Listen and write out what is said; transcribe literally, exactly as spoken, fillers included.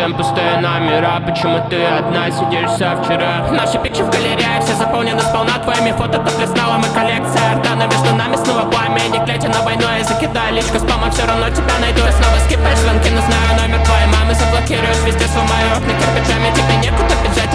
чем пустые номера. Почему ты одна сидишь со вчера? Наши пикчи в галерее все заполнены сполна твоими фото, топ листала мы коллекция Артана. Между нами снова пламя, не глядя на войну, я закидаю личку спама, все равно тебя найду. Я снова скипаешь звонки, но знаю номер твоей мамы. Заблокируешь везде, сломаю окна кирпичами, тебе некуда бежать.